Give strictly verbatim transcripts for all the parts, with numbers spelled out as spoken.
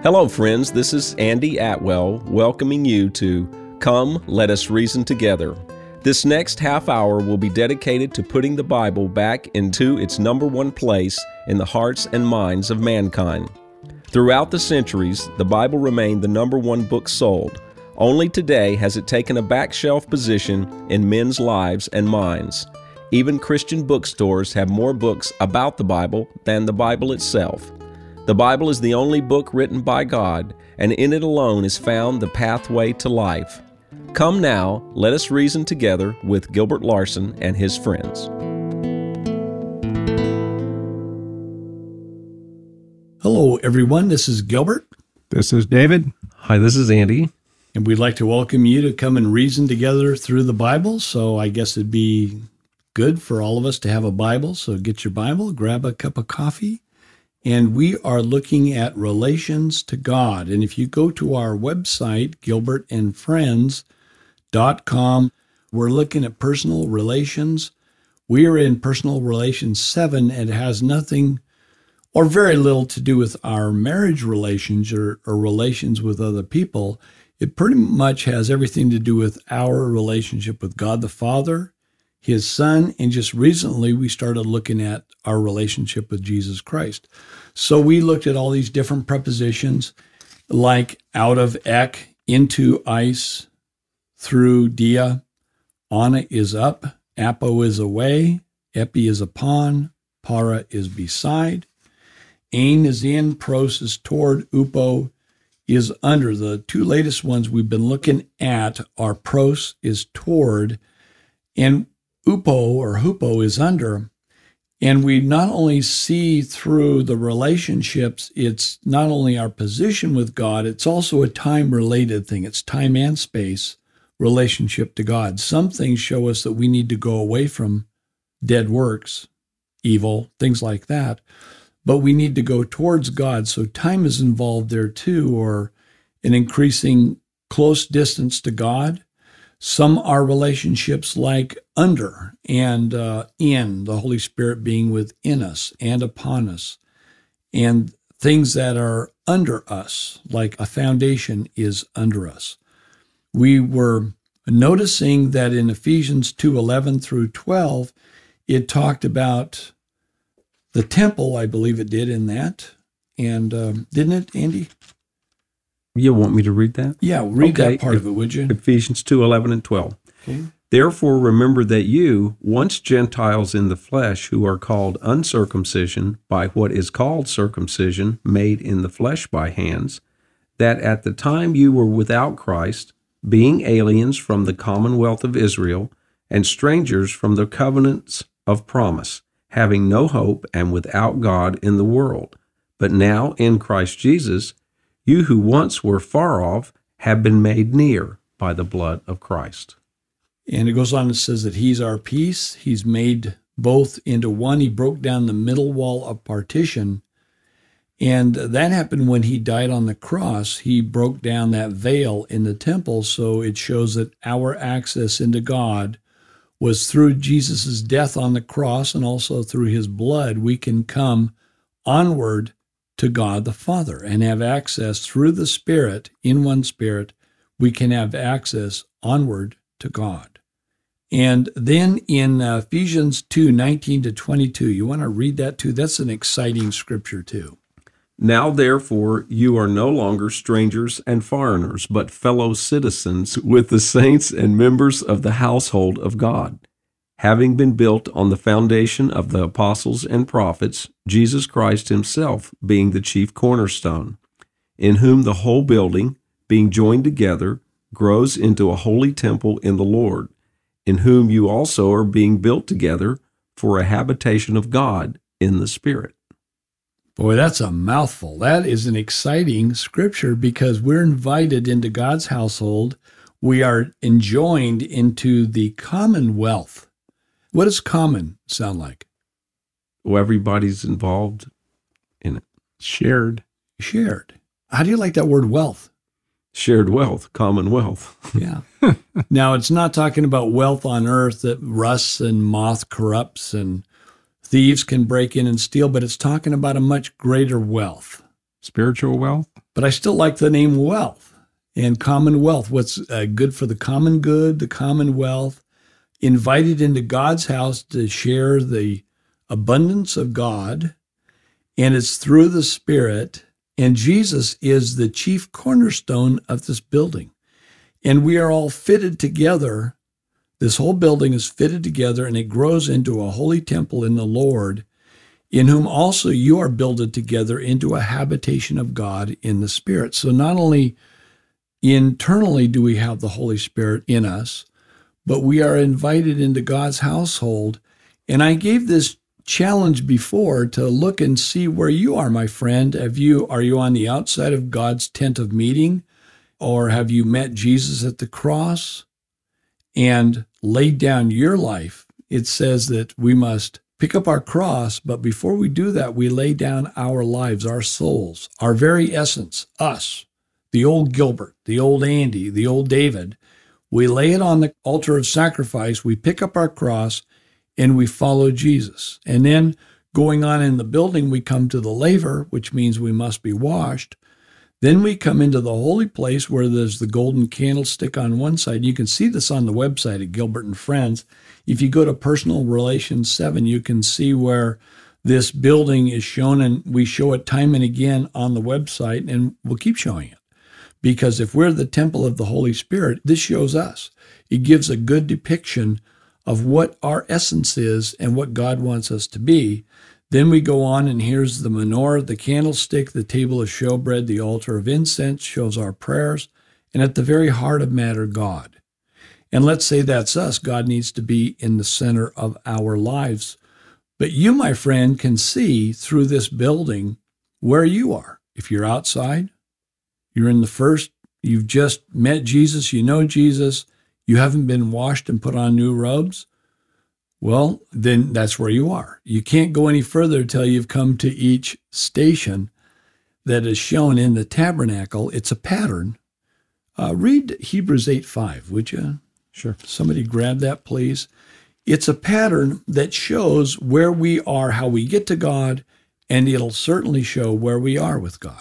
Hello, friends. This is Andy Atwell welcoming you to Come, Let Us Reason Together. This next half hour will be dedicated to putting the Bible back into its number one place in the hearts and minds of mankind. Throughout the centuries, the Bible remained the number one book sold. Only today has it taken a back shelf position in men's lives and minds. Even Christian bookstores have more books about the Bible than the Bible itself. The Bible is the only book written by God, and in it alone is found the pathway to life. Come now, let us reason together with Gilbert Larson and his friends. Hello, everyone. This is Gilbert. This is David. Hi, this is Andy. And we'd like to welcome you to come and reason together through the Bible. So I guess it'd be good for all of us to have a Bible. So get your Bible, grab a cup of coffee. And we are looking at relations to God. And if you go to our website, gilbert and friends dot com, we're looking at personal relations. We are in personal relations seven, and it has nothing or very little to do with our marriage relations or, or relations with other people. It pretty much has everything to do with our relationship with God the Father, His Son, and just recently we started looking at our relationship with Jesus Christ. So we looked at all these different prepositions like out of ek, into ice, through dia, ana is up, apo is away, epi is upon, para is beside, ain is in, pros is toward, upo is under. The two latest ones we've been looking at are pros is toward, and upo or hupo is under. And we not only see through the relationships, it's not only our position with God, it's also a time-related thing. It's time and space relationship to God. Some things show us that we need to go away from dead works, evil, things like that. But we need to go towards God. So time is involved there too, or an increasing close distance to God. Some are relationships like under and uh, in, the Holy Spirit being within us and upon us, and things that are under us, like a foundation is under us. We were noticing that in Ephesians two eleven through twelve, it talked about the temple, I believe it did in that, and um, didn't it, Andy? You want me to read that? Yeah, read okay. that part of it, would you? Ephesians two eleven and twelve. Okay. Therefore remember that you, once Gentiles in the flesh, who are called uncircumcision by what is called circumcision, made in the flesh by hands, that at the time you were without Christ, being aliens from the commonwealth of Israel, and strangers from the covenants of promise, having no hope and without God in the world. But now in Christ Jesus, you who once were far off have been made near by the blood of Christ. And it goes on and says that he's our peace. He's made both into one. He broke down the middle wall of partition. And that happened when he died on the cross. He broke down that veil in the temple. So it shows that our access into God was through Jesus' death on the cross, and also through his blood, we can come onward to God the Father and have access through the Spirit, in one Spirit, we can have access onward to God. And then in uh, Ephesians two nineteen to twenty-two, you want to read that too? That's an exciting scripture too. Now, therefore, you are no longer strangers and foreigners, but fellow citizens with the saints and members of the household of God, having been built on the foundation of the apostles and prophets, Jesus Christ himself being the chief cornerstone, in whom the whole building, being joined together, grows into a holy temple in the Lord, in whom you also are being built together for a habitation of God in the Spirit. Boy, that's a mouthful. That is an exciting scripture because we're invited into God's household. We are enjoined into the commonwealth. What does common sound like? Well, everybody's involved in it. Shared. Shared. How do you like that word wealth? Shared wealth, commonwealth. Yeah. Now, it's not talking about wealth on earth that rusts and moth corrupts and thieves can break in and steal, but it's talking about a much greater wealth. Spiritual wealth? but I still like the name wealth and commonwealth. What's uh, good for the common good, the commonwealth, invited into God's house to share the abundance of God, and it's through the Spirit, and Jesus is the chief cornerstone of this building. And we are all fitted together. This whole building is fitted together, and it grows into a holy temple in the Lord, in whom also you are builded together into a habitation of God in the Spirit. So not only internally do we have the Holy Spirit in us, but we are invited into God's household. And I gave this challenge before to look and see where you are, my friend. Have you, are you on the outside of God's tent of meeting, or have you met Jesus at the cross and laid down your life? It says that we must pick up our cross, but before we do that, we lay down our lives, our souls, our very essence, us, the old Gilbert, the old Andy, the old David. We lay it on the altar of sacrifice, we pick up our cross, and we follow Jesus. And then going on in the building, we come to the laver, which means we must be washed. Then we come into the holy place where there's the golden candlestick on one side. You can see this on the website at Gilbert and Friends. If you go to Personal Relations seven, you can see where this building is shown, and we show it time and again on the website, and we'll keep showing it. Because if we're the temple of the Holy Spirit, this shows us. It gives a good depiction of what our essence is and what God wants us to be. Then we go on, and here's the menorah, the candlestick, the table of showbread, the altar of incense shows our prayers, and at the very heart of matter, God. And let's say that's us. God needs to be in the center of our lives. But you, my friend, can see through this building where you are. If you're outside, you're in the first, you've just met Jesus, you know Jesus, you haven't been washed and put on new robes, well, then that's where you are. You can't go any further until you've come to each station that is shown in the tabernacle. It's a pattern. Uh, read Hebrews eight five, would you? Sure. Somebody grab that, please. It's a pattern that shows where we are, how we get to God, and it'll certainly show where we are with God.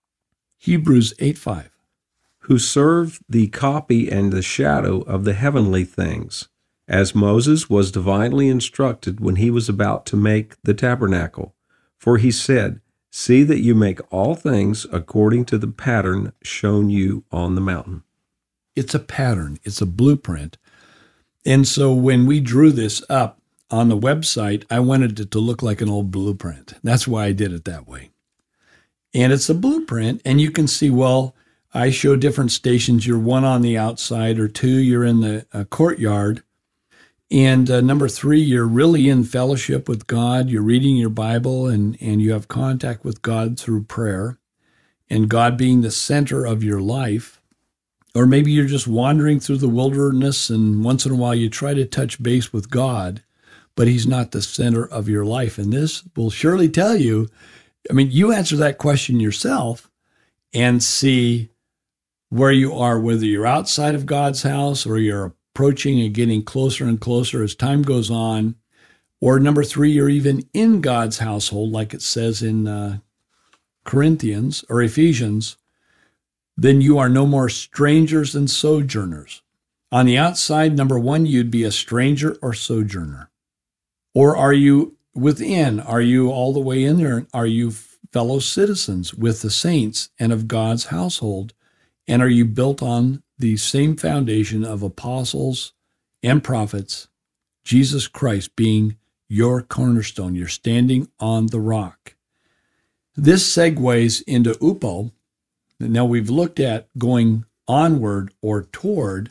Hebrews eight five. Who serve the copy and the shadow of the heavenly things, as Moses was divinely instructed when he was about to make the tabernacle. For he said, "See that you make all things according to the pattern shown you on the mountain." It's a pattern. It's a blueprint. And so when we drew this up on the website, I wanted it to look like an old blueprint. That's why I did it that way. And it's a blueprint, and you can see, well, I show different stations. You're one on the outside, or two, you're in the uh, courtyard. And uh, number three, you're really in fellowship with God. You're reading your Bible, and, and you have contact with God through prayer, and God being the center of your life. Or maybe you're just wandering through the wilderness, and once in a while you try to touch base with God, but he's not the center of your life. And this will surely tell you, I mean, you answer that question yourself and see where you are, whether you're outside of God's house or you're approaching and getting closer and closer as time goes on. Or number three, you're even in God's household, like it says in uh, Corinthians or Ephesians. Then you are no more strangers and sojourners. On the outside, number one, you'd be a stranger or sojourner. Or are you within? Are you all the way in there? Are you fellow citizens with the saints and of God's household? And are you built on the same foundation of apostles and prophets, Jesus Christ being your cornerstone? You're standing on the rock. This segues into upo. Now we've looked at going onward or toward,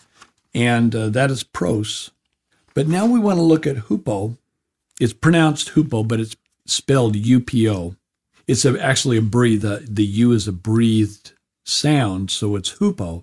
and uh, that is pros. But now we want to look at hupo. It's pronounced hupo, but it's spelled U P O. It's a, actually a breathe. Uh, the U is a breathed sound, so it's hupo.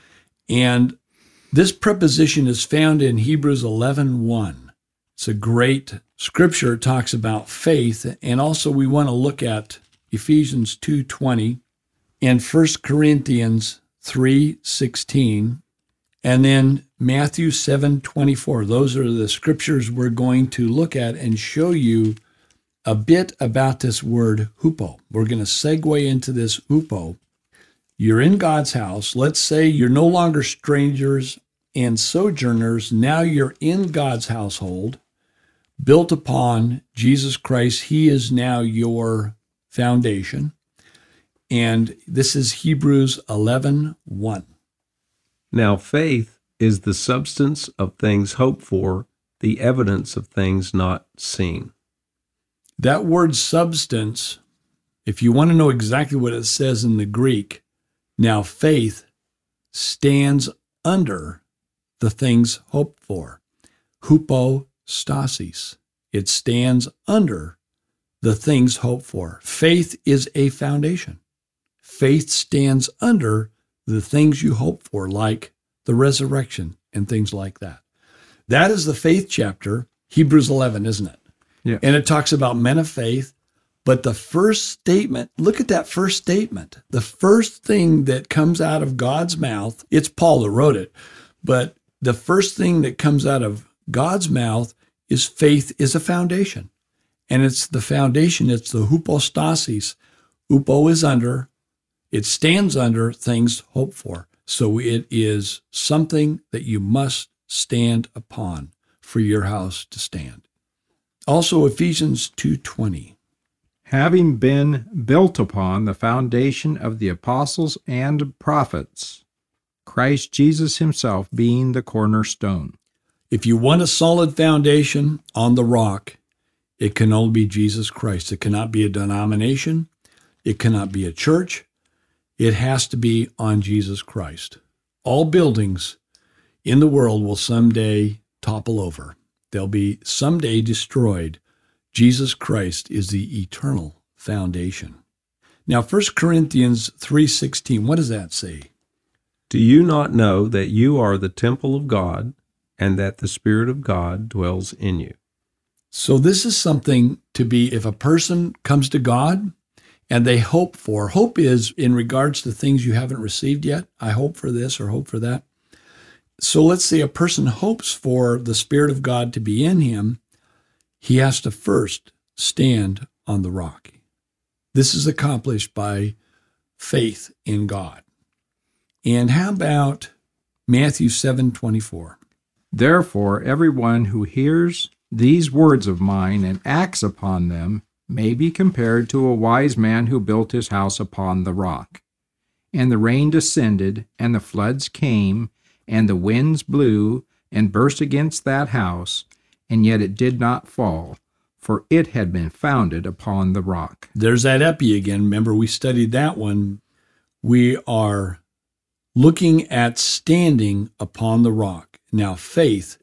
And this preposition is found in Hebrews eleven one. It's a great scripture. It talks about faith, and also we want to look at Ephesians two twenty and First Corinthians three sixteen, and then Matthew seven twenty-four. Those are the scriptures we're going to look at and show you a bit about this word hupo. We're going to segue into this hupo. You're in God's house. Let's say you're no longer strangers and sojourners. Now you're in God's household, built upon Jesus Christ. He is now your foundation. And this is Hebrews eleven one. Now faith is the substance of things hoped for, the evidence of things not seen. That word substance, if you want to know exactly what it says in the Greek, now faith stands under the things hoped for. Hypostasis. It stands under the things hoped for. Faith is a foundation. Faith stands under the things you hope for, like the resurrection and things like that. That is the faith chapter, Hebrews eleven, isn't it? Yeah. And it talks about men of faith. But the first statement, look at that first statement. The first thing that comes out of God's mouth, it's Paul that wrote it, but the first thing that comes out of God's mouth is faith is a foundation. And it's the foundation, it's the hypostasis. Upo is under, it stands under things hoped for. So it is something that you must stand upon for your house to stand. Also, Ephesians two twenty. Having been built upon the foundation of the apostles and prophets, Christ Jesus himself being the cornerstone. If you want a solid foundation on the rock, it can only be Jesus Christ. It cannot be a denomination. It cannot be a church. It has to be on Jesus Christ. All buildings in the world will someday topple over. They'll be someday destroyed. Jesus Christ is the eternal foundation. Now, First Corinthians three sixteen, what does that say? Do you not know that you are the temple of God, and that the Spirit of God dwells in you? So this is something to be, if a person comes to God and they hope for, hope is in regards to things you haven't received yet. I hope for this or hope for that. So let's say a person hopes for the Spirit of God to be in him. He has to first stand on the rock. This is accomplished by faith in God. And how about Matthew seven twenty-four? Therefore, everyone who hears these words of mine and acts upon them may be compared to a wise man who built his house upon the rock. And the rain descended, and the floods came, and the winds blew and burst against that house, and yet it did not fall, for it had been founded upon the rock. There's that epi again. Remember, we studied that one. We are looking at standing upon the rock. Now, faith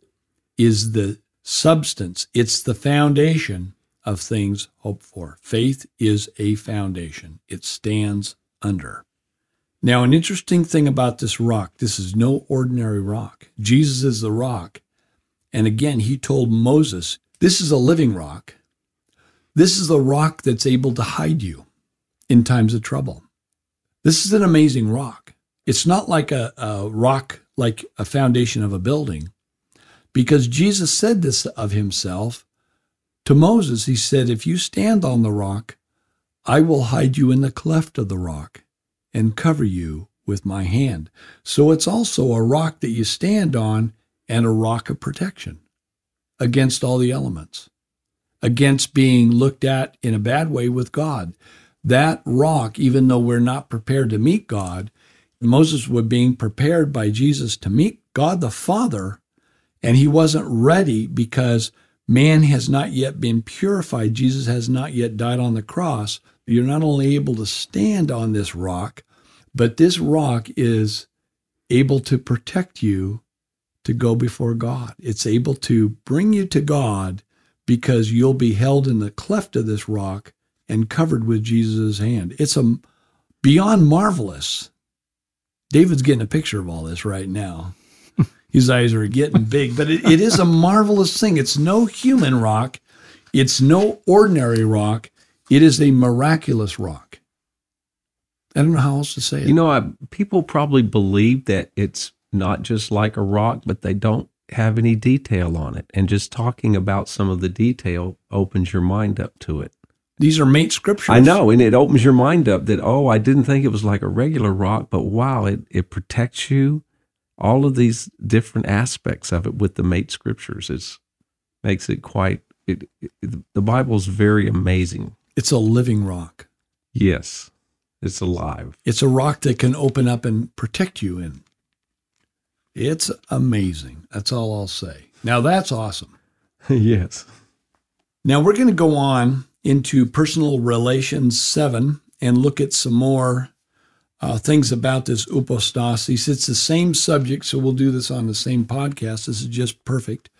is the substance. It's the foundation of things hoped for. Faith is a foundation. It stands under. Now, an interesting thing about this rock, this is no ordinary rock. Jesus is the rock. And again, he told Moses, this is a living rock. This is the rock that's able to hide you in times of trouble. This is an amazing rock. It's not like a, a rock, like a foundation of a building, because Jesus said this of himself to Moses. He said, if you stand on the rock, I will hide you in the cleft of the rock and cover you with my hand. So it's also a rock that you stand on and a rock of protection against all the elements, against being looked at in a bad way with God. That rock, even though we're not prepared to meet God, Moses was being prepared by Jesus to meet God the Father, and he wasn't ready because man has not yet been purified. Jesus has not yet died on the cross. You're not only able to stand on this rock, but this rock is able to protect you to go before God. It's able to bring you to God because you'll be held in the cleft of this rock and covered with Jesus' hand. It's a beyond marvelous. David's getting a picture of all this right now. His eyes are getting big, but it, it is a marvelous thing. It's no human rock. It's no ordinary rock. It is a miraculous rock. I don't know how else to say it. You know, I, people probably believe that it's not just like a rock, but they don't have any detail on it. And just talking about some of the detail opens your mind up to it. These are mate scriptures. I know, and it opens your mind up that, oh, I didn't think it was like a regular rock, but wow, it, it protects you. All of these different aspects of it with the mate scriptures is makes it quite, it, it, the Bible's very amazing. It's a living rock. Yes, it's alive. It's a rock that can open up and protect you in. It's amazing. That's all I'll say. Now, that's awesome. Yes. Now, we're going to go on into Personal Relations seven and look at some more uh, things about this upostasis. It's the same subject, so we'll do this on the same podcast. This is just perfect.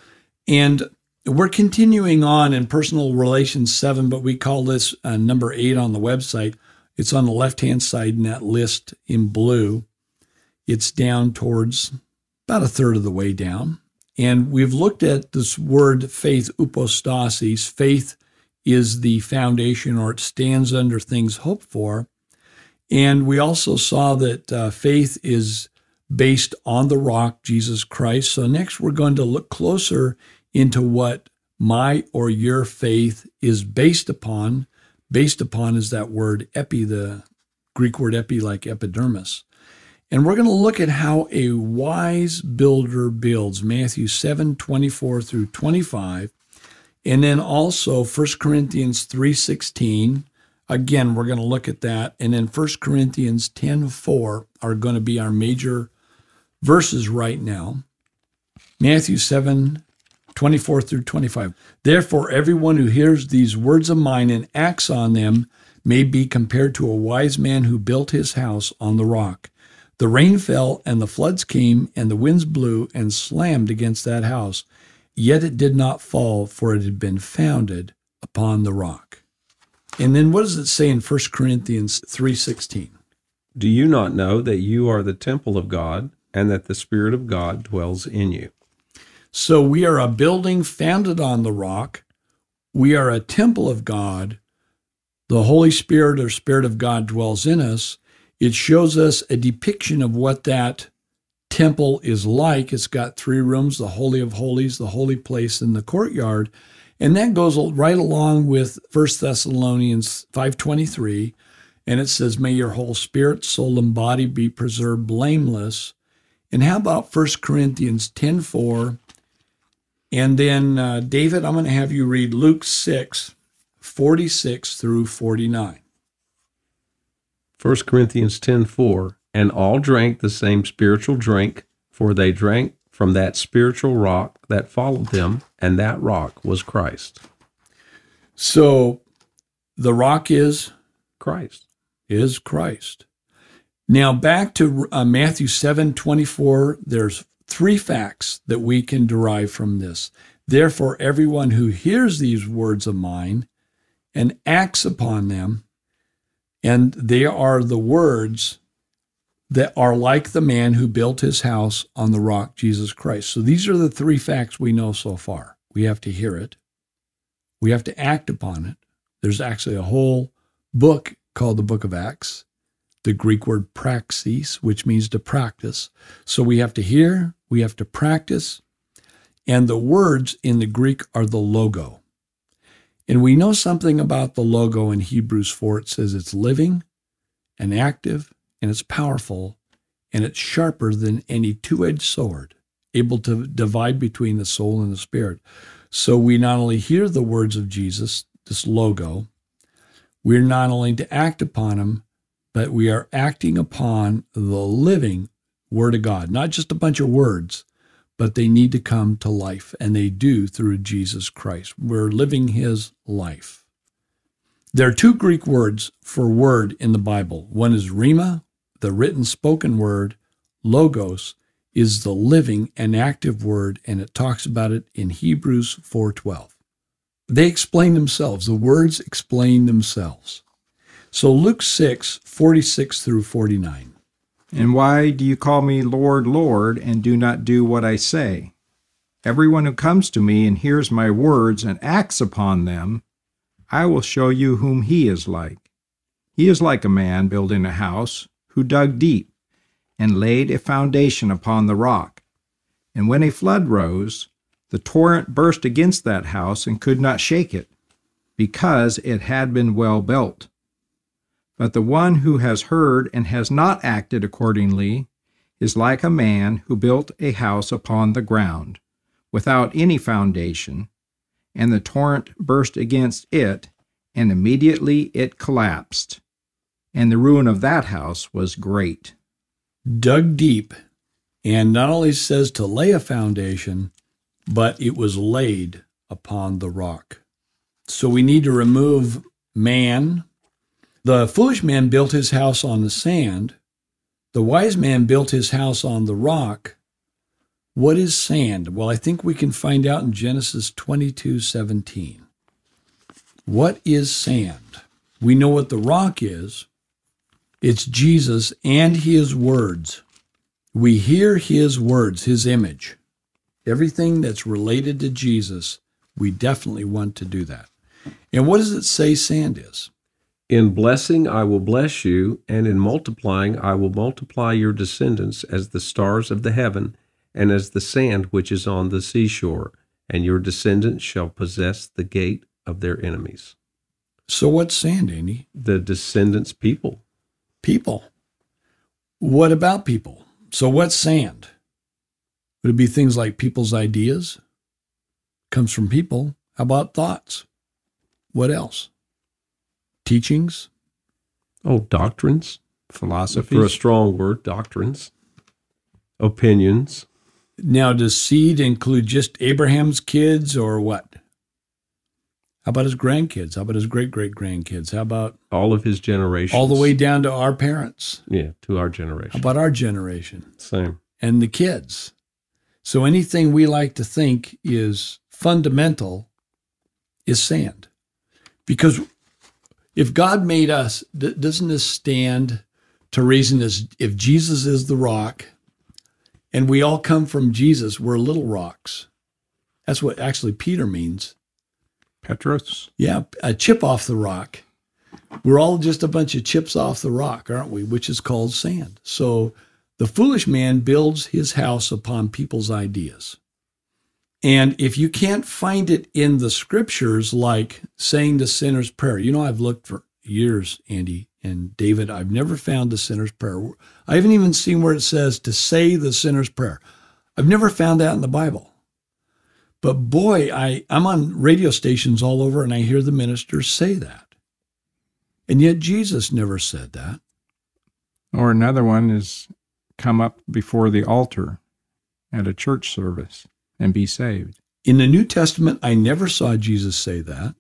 And we're continuing on in Personal Relations seven, but we call this uh, number eight on the website. It's on the left-hand side in that list in blue. It's down towards about a third of the way down. And we've looked at this word faith, upostasis. Faith is the foundation, or it stands under things hoped for. And we also saw that uh, faith is based on the rock, Jesus Christ. So next we're going to look closer into what my or your faith is based upon. Based upon is that word epi, the Greek word epi, like epidermis. And we're going to look at how a wise builder builds, Matthew seven, twenty-four through twenty-five. And then also First Corinthians three sixteen. Again, we're going to look at that. And then First Corinthians ten four are going to be our major verses right now. Matthew seven, twenty-four through twenty-five. Therefore, everyone who hears these words of mine and acts on them may be compared to a wise man who built his house on the rock. The rain fell, and the floods came, and the winds blew and slammed against that house. Yet it did not fall, for it had been founded upon the rock. And then what does it say in First Corinthians three sixteen? Do you not know that you are the temple of God, and that the Spirit of God dwells in you? So we are a building founded on the rock. We are a temple of God. The Holy Spirit or Spirit of God dwells in us. It shows us a depiction of what that temple is like. It's got three rooms, the Holy of Holies, the holy place, and the courtyard. And that goes right along with First Thessalonians five twenty-three. And it says, may your whole spirit, soul, and body be preserved blameless. And how about First Corinthians ten four? And then, uh, David, I'm going to have you read Luke six, forty-six through forty-nine. First Corinthians ten four, and all drank the same spiritual drink, for they drank from that spiritual rock that followed them, and that rock was Christ. So the rock is? Christ. Is Christ. Now back to uh, Matthew seven twenty-four, there's three facts that we can derive from this. Therefore, everyone who hears these words of mine and acts upon them, and they are the words that are like the man who built his house on the rock, Jesus Christ. So these are the three facts we know so far. We have to hear it. We have to act upon it. There's actually a whole book called the Book of Acts, the Greek word praxis, which means to practice. So we have to hear, we have to practice, and the words in the Greek are the logo. And we know something about the logo in Hebrews four. It says it's living and active, and it's powerful, and it's sharper than any two-edged sword, able to divide between the soul and the spirit. So we not only hear the words of Jesus, this logo, we're not only to act upon them, but we are acting upon the living Word of God, not just a bunch of words, but they need to come to life, and they do through Jesus Christ. We're living his life. There are two Greek words for word in the Bible. One is rhema, the written spoken word. Logos is the living and active word, and it talks about it in Hebrews four twelve. They explain themselves. The words explain themselves. So Luke six, forty-six through forty-nine. And why do you call me Lord, Lord, and do not do what I say? Everyone who comes to me and hears my words and acts upon them, I will show you whom he is like. He is like a man building a house who dug deep and laid a foundation upon the rock. And when a flood rose, the torrent burst against that house and could not shake it, because it had been well built. But the one who has heard and has not acted accordingly is like a man who built a house upon the ground, without any foundation, and the torrent burst against it, and immediately it collapsed. And the ruin of that house was great. Dug deep, and not only says to lay a foundation, but it was laid upon the rock. So we need to remove man. The foolish man built his house on the sand. The wise man built his house on the rock. What is sand? Well, I think we can find out in Genesis twenty-two seventeen. What is sand? We know what the rock is. It's Jesus and his words. We hear his words, his image. Everything that's related to Jesus, we definitely want to do that. And what does it say sand is? In blessing I will bless you, and in multiplying I will multiply your descendants as the stars of the heaven, and as the sand which is on the seashore, and your descendants shall possess the gate of their enemies. So what's sand, Andy? The descendants' people. People. What about people? So what's sand? Would it be things like people's ideas? Comes from people. How about thoughts? What else? Teachings? Oh, doctrines. Philosophy. For a strong word, doctrines. Opinions. Now, does seed include just Abraham's kids or what? How about his grandkids? How about his great-great-grandkids? How about all of his generations? All the way down to our parents? Yeah, to our generation. How about our generation? Same. And the kids. So anything we like to think is fundamental is sand. Because if God made us, doesn't this stand to reason as if Jesus is the rock and we all come from Jesus, we're little rocks. That's what actually Peter means. Petros? Yeah, a chip off the rock. We're all just a bunch of chips off the rock, aren't we? Which is called sand. So the foolish man builds his house upon people's ideas. And if you can't find it in the scriptures, like saying the sinner's prayer, you know, I've looked for years, Andy and David, I've never found the sinner's prayer. I haven't even seen where it says to say the sinner's prayer. I've never found that in the Bible. But boy, I, I'm on radio stations all over and I hear the ministers say that. And yet Jesus never said that. Or another one is come up before the altar at a church service and be saved. In the New Testament, I never saw Jesus say that.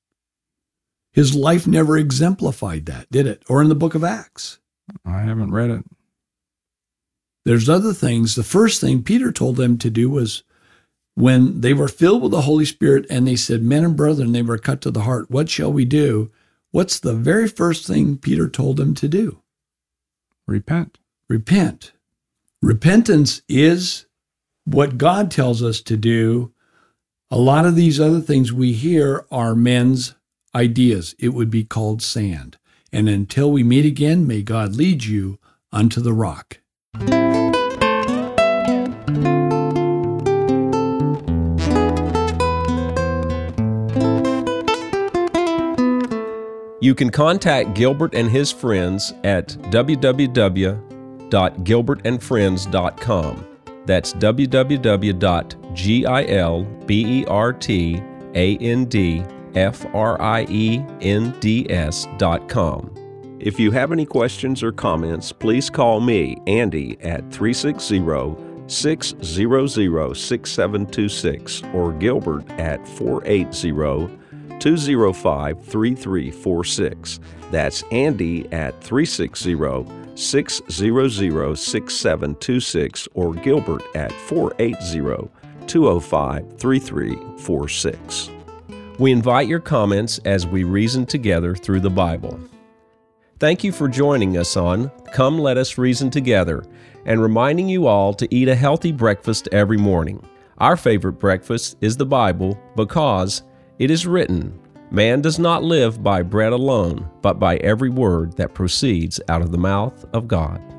His life never exemplified that, did it? Or in the book of Acts. I haven't read it. There's other things. The first thing Peter told them to do was when they were filled with the Holy Spirit and they said, men and brethren, they were cut to the heart. What shall we do? What's the very first thing Peter told them to do? Repent. Repent. Repentance is what God tells us to do. A lot of these other things we hear are men's ideas. It would be called sand. And until we meet again, may God lead you unto the rock. You can contact Gilbert and his friends at w w w dot gilbert and friends dot com. That's w w w dot gilbert and friends dot com. If you have any questions or comments, please call me, Andy, at three six zero, six zero zero, six seven two six or Gilbert at four eight zero, two zero five, three three four six. That's Andy at three six zero, six zero zero, six seven two six or Gilbert at four eight zero, two zero five, three three four six. We invite your comments as we reason together through the Bible. Thank you for joining us on Come Let Us Reason Together and reminding you all to eat a healthy breakfast every morning. Our favorite breakfast is the Bible because it is written, man does not live by bread alone, but by every word that proceeds out of the mouth of God.